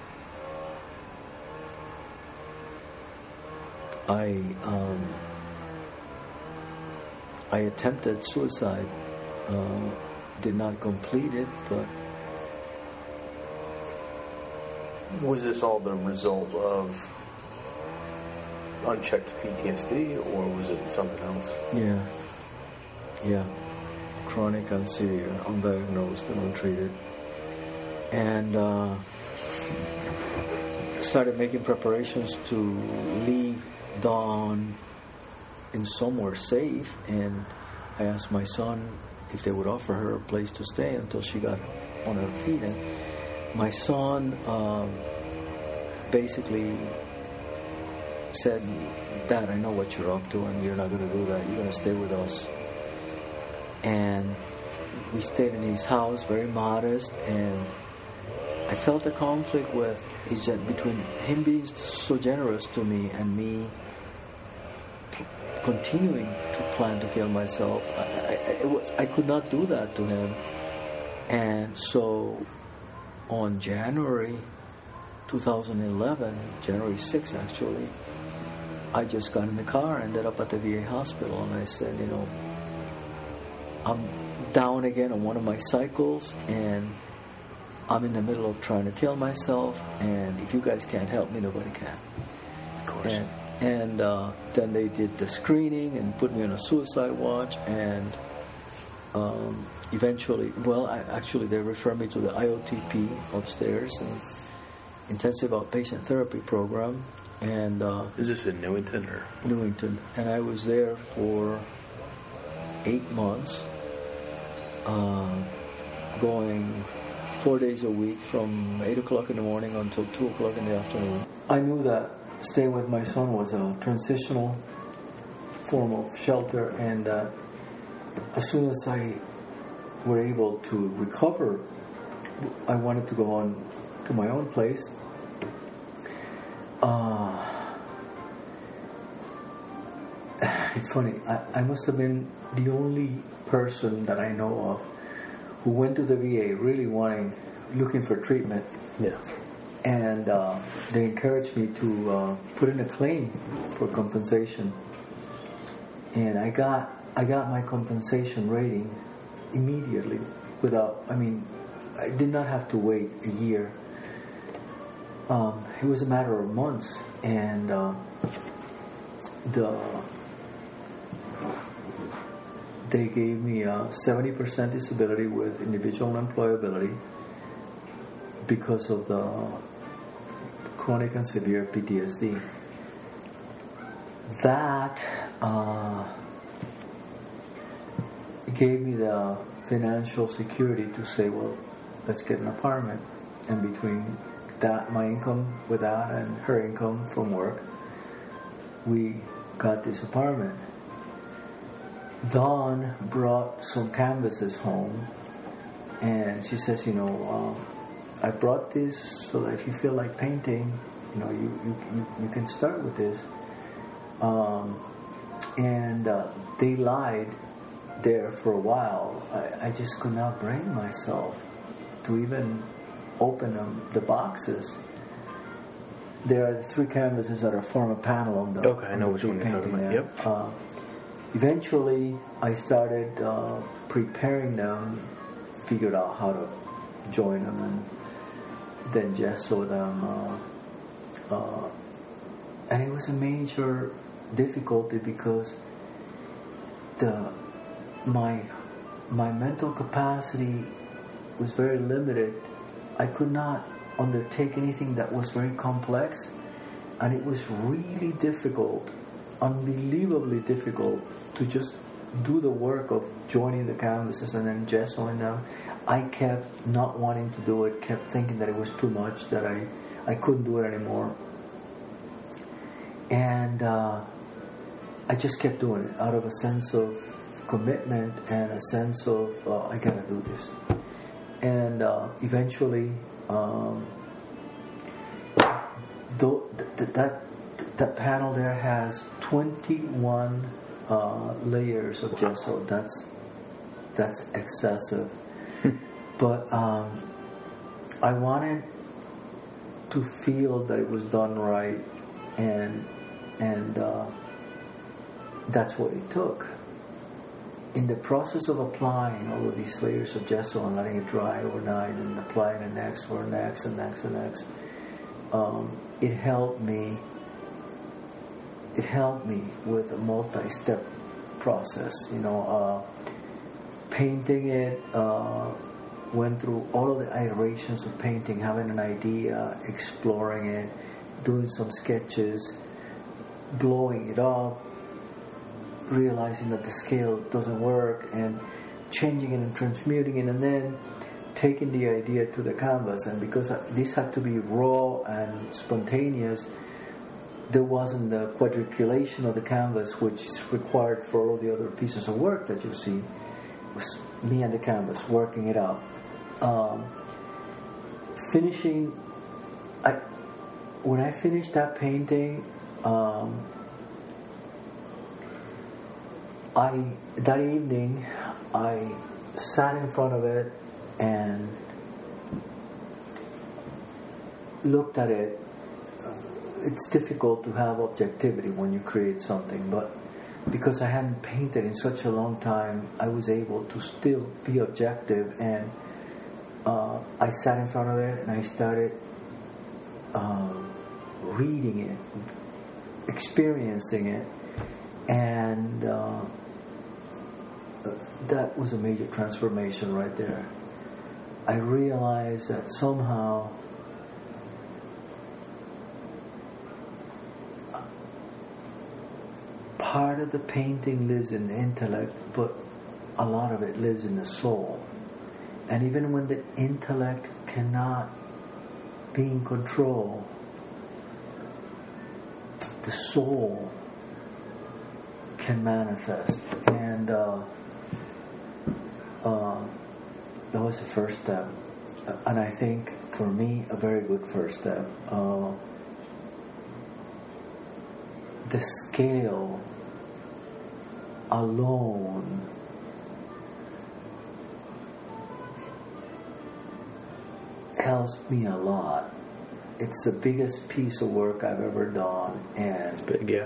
I attempted suicide. Did not complete it, but... Was this all the result of unchecked PTSD, or was it something else? Yeah. Chronic and severe, undiagnosed and untreated. And started making preparations to leave Dawn in somewhere safe, and I asked my son if they would offer her a place to stay until she got on her feet. And my son basically said, "Dad, I know what you're up to, and you're not going to do that. You're going to stay with us." And we stayed in his house, very modest, and I felt a conflict between him being so generous to me and me continuing to plan to kill myself. I could not do that to him. And so on January 2011, January 6th actually, I just got in the car, ended up at the VA hospital, and I said, I'm down again on one of my cycles, and I'm in the middle of trying to kill myself, and if you guys can't help me, nobody can. Of course. And then they did the screening and put me on a suicide watch, and eventually, actually they referred me to the IOTP upstairs, an intensive outpatient therapy program. And is this in Newington or? Newington, and I was there for 8 months, going 4 days a week from 8 o'clock in the morning until 2 o'clock in the afternoon. I knew that staying with my son was a transitional form of shelter, and as soon as I were able to recover, I wanted to go on to my own place. It's funny, I must have been the only person that I know of who went to the VA really looking for treatment. Yeah. And they encouraged me to put in a claim for compensation. And I got my compensation rating immediately I did not have to wait a year. It was a matter of months, and they gave me a 70% disability with individual unemployability because of the chronic and severe PTSD. That gave me the financial security to say, well, let's get an apartment. And between that, my income with that, and her income from work, we got this apartment. Dawn brought some canvases home, and she says, I brought this so that if you feel like painting, you can start with this. And they lied there for a while. I just could not bring myself to even open the boxes. There are 3 canvases that are form a panel on the. Okay, I know which one you're talking about. Yep. Eventually, I started preparing them, figured out how to join them, and then gesso them, And it was a major difficulty because my mental capacity was very limited. I could not undertake anything that was very complex, and it was really difficult, unbelievably difficult, to just do the work of joining the canvases and then gessoing them. I kept not wanting to do it, kept thinking that it was too much, that I couldn't do it anymore. And I just kept doing it out of a sense of commitment and a sense of I gotta do this. And eventually, that panel there has 21 layers of gesso. That's excessive. But I wanted to feel that it was done right, and that's what it took. In the process of applying all of these layers of gesso and letting it dry overnight and applying the next or next and next and next, it helped me with a multi-step process. Painting it, went through all of the iterations of painting, having an idea, exploring it, doing some sketches, blowing it up, realizing that the scale doesn't work, and changing it and transmuting it, and then taking the idea to the canvas. And because this had to be raw and spontaneous, there wasn't the quadriculation of the canvas, which is required for all the other pieces of work that you see. It was me and the canvas working it out. When I finished that painting, that evening I sat in front of it and looked at it. It's difficult to have objectivity when you create something, but because I hadn't painted in such a long time, I was able to still be objective, and I sat in front of it and I started reading it, experiencing it, and that was a major transformation right there. I realized that somehow part of the painting lives in the intellect, but a lot of it lives in the soul. And even when the intellect cannot be in control, the soul can manifest. And that was the first step. And I think, for me, a very good first step. The scale alone helps me a lot. It's the biggest piece of work I've ever done, and it's big, yeah.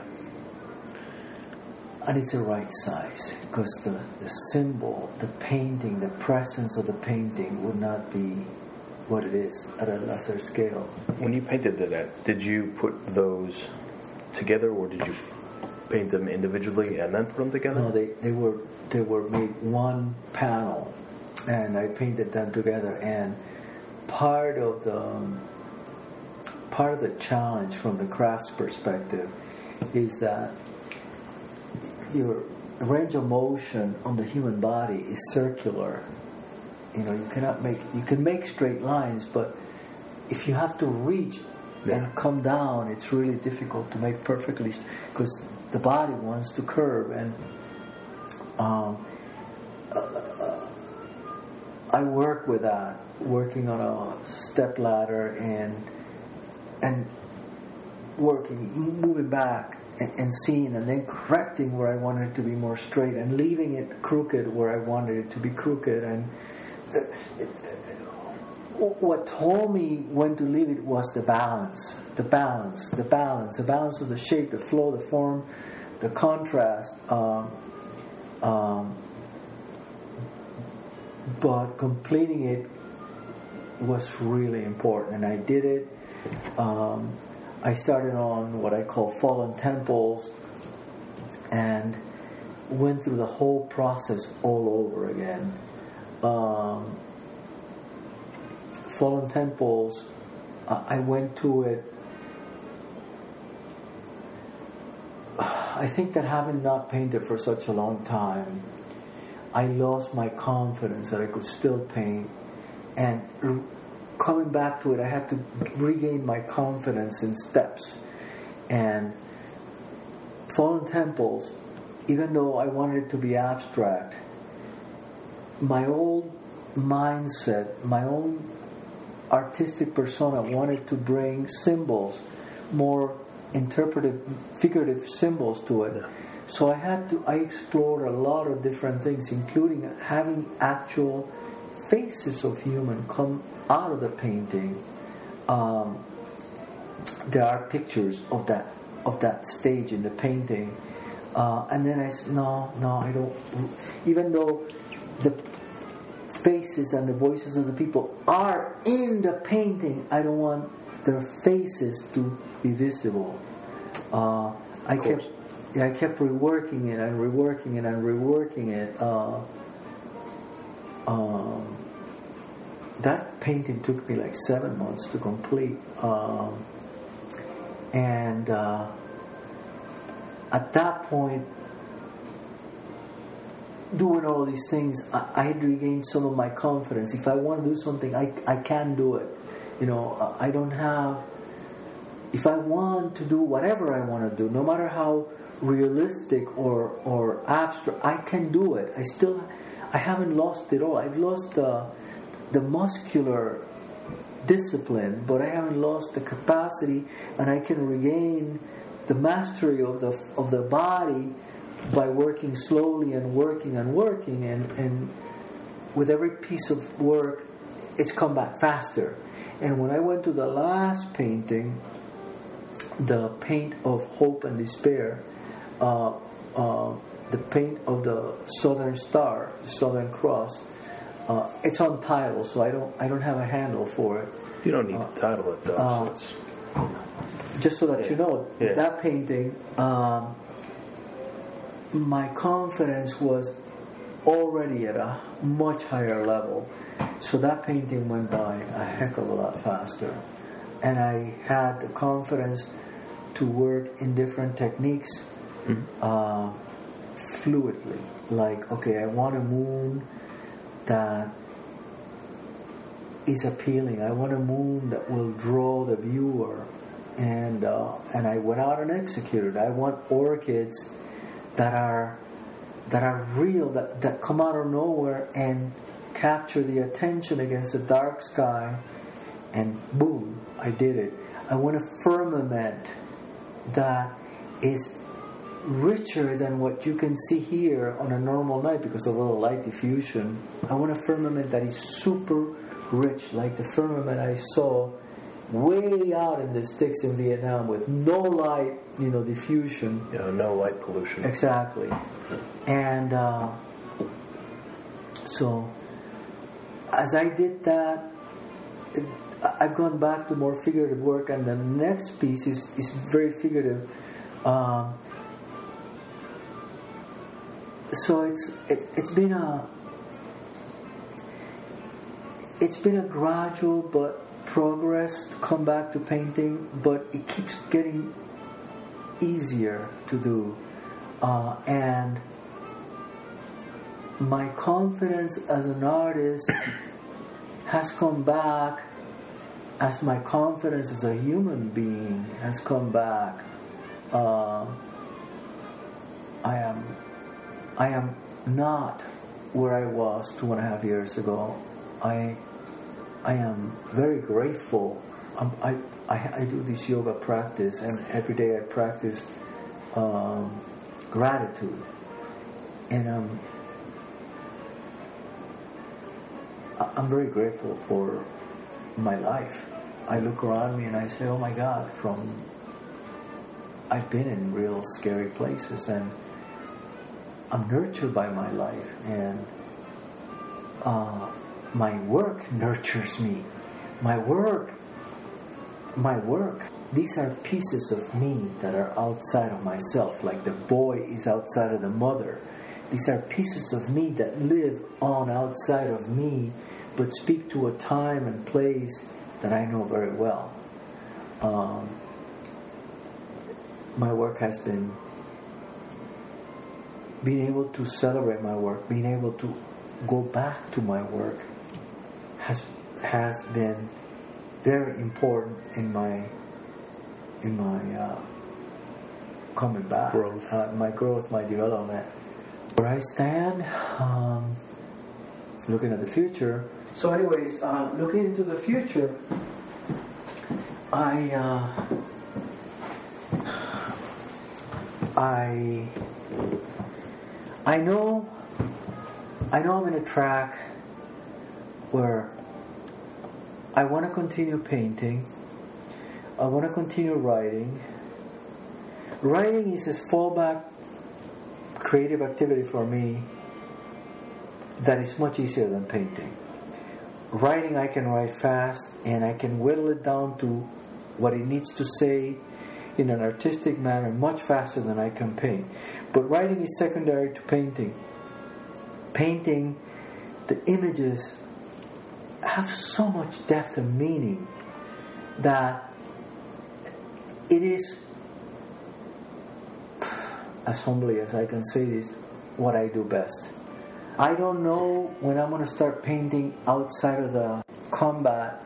And it's the right size, because the symbol, the painting, the presence of the painting would not be what it is at a lesser scale. When you painted that, did you put those together, or did you paint them individually and then put them together? No, they were made one panel, and I painted them together. And part of the challenge from the crafts perspective is that your range of motion on the human body is circular. You can make straight lines, but if you have to reach and come down, it's really difficult to make perfectly, because the body wants to curve. And I work with that, working on a step ladder and working, moving back and seeing, and then correcting where I wanted it to be more straight, and leaving it crooked where I wanted it to be crooked. And what told me when to leave it was the balance of the shape, the flow, the form, the contrast. But completing it was really important, and I did it. I started on what I call Fallen Temples and went through the whole process all over again. Fallen Temples, I went to it. I think that having not painted for such a long time, I lost my confidence that I could still paint, and coming back to it, I had to regain my confidence in steps. And Fallen Temples, even though I wanted it to be abstract, my old mindset, my own artistic persona wanted to bring symbols, more interpretive, figurative symbols to it. Yeah. So I explored a lot of different things, including having actual faces of human come out of the painting. There are pictures of that stage in the painting, and then I said, no, I don't. Even though the faces and the voices of the people are in the painting, I don't want their faces to be visible. I kept reworking it and reworking it and reworking it. That painting took me like 7 months to complete. And at that point, doing all these things, I had regained some of my confidence. If I want to do something, I can do it. I don't have... If I want to do whatever I want to do, no matter how realistic or abstract, I can do it. I haven't lost it all. I've lost the muscular discipline, but I haven't lost the capacity, and I can regain the mastery of the body by working slowly and working and with every piece of work it's come back faster. And when I went to the last painting, the paint of hope and despair, the paint of the Southern Star, the Southern Cross, it's on title, so I don't have a handle for it. You don't need to title it though. Just so that you know, that painting, my confidence was already at a much higher level, so that painting went by a heck of a lot faster, and I had the confidence to work in different techniques fluidly. Like, okay, I want a moon that is appealing. I want a moon that will draw the viewer, and I went out and executed. I want orchids that are real, that come out of nowhere and capture the attention against the dark sky, and boom, I did it. I want a firmament that is richer than what you can see here on a normal night because of all the light diffusion. I want a firmament that is super rich, like the firmament I saw way out in the sticks in Vietnam with no light, diffusion. No light pollution. Exactly. And so as I did that, I've gone back to more figurative work, and the next piece is very figurative. So it's been a gradual but progress to come back to painting, but it keeps getting easier to do, and my confidence as an artist has come back as my confidence as a human being has come back. I am not where I was 2.5 years ago. I am very grateful. I do this yoga practice, and every day I practice gratitude, and I'm very grateful for my life. I look around me and I say, oh my God, I've been in real scary places, and I'm nurtured by my life, and my work nurtures me. My work these are pieces of me that are outside of myself, like the boy is outside of the mother. These are pieces of me that live on outside of me, but speak to a time and place that I know very well. My work has been being able to celebrate my work, being able to go back to my work has been very important in my coming back, my growth, my development. Where I stand, looking at the future. So, anyways, looking into the future, I know I'm in a track where I want to continue painting. I want to continue writing. Writing is a fallback creative activity for me that is much easier than painting. Writing, I can write fast and I can whittle it down to what it needs to say in an artistic manner much faster than I can paint. But writing is secondary to painting. Painting, the images have so much depth and meaning that it is, as humbly as I can say this, what I do best. I don't know when I'm going to start painting outside of the combat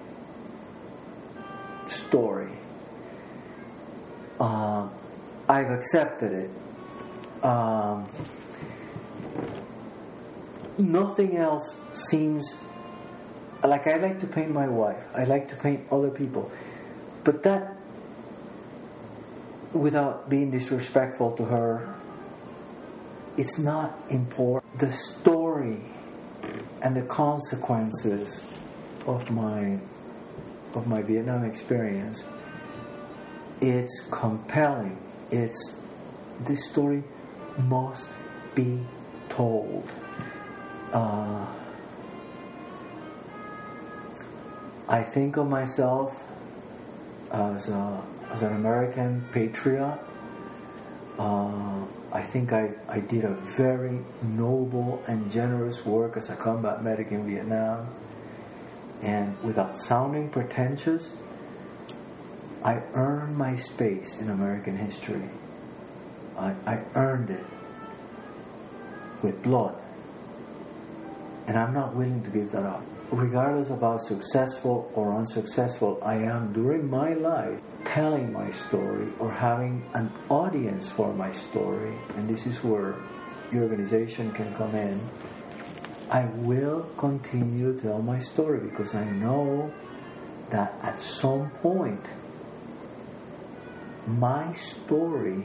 story. I've accepted it. Nothing else seems like I like to paint my wife. I like to paint other people. But that, without being disrespectful to her, it's not important. The story and the consequences of my Vietnam experience, it's compelling. This story must be told. I think of myself as an American patriot. I think I did a very noble and generous work as a combat medic in Vietnam. And without sounding pretentious, I earned my space in American history. I earned it with blood. And I'm not willing to give that up. Regardless of how successful or unsuccessful I am during my life, telling my story or having an audience for my story, and this is where your organization can come in, I will continue to tell my story because I know that at some point my story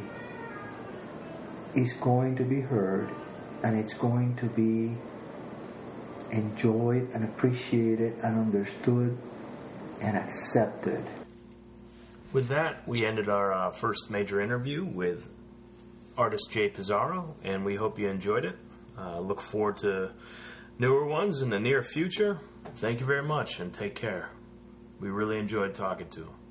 is going to be heard and it's going to be enjoyed and appreciated and understood and accepted. With that, we ended our first major interview with artist Jay Pizarro, and we hope you enjoyed it. Look forward to newer ones in the near future. Thank you very much, and take care. We really enjoyed talking to him.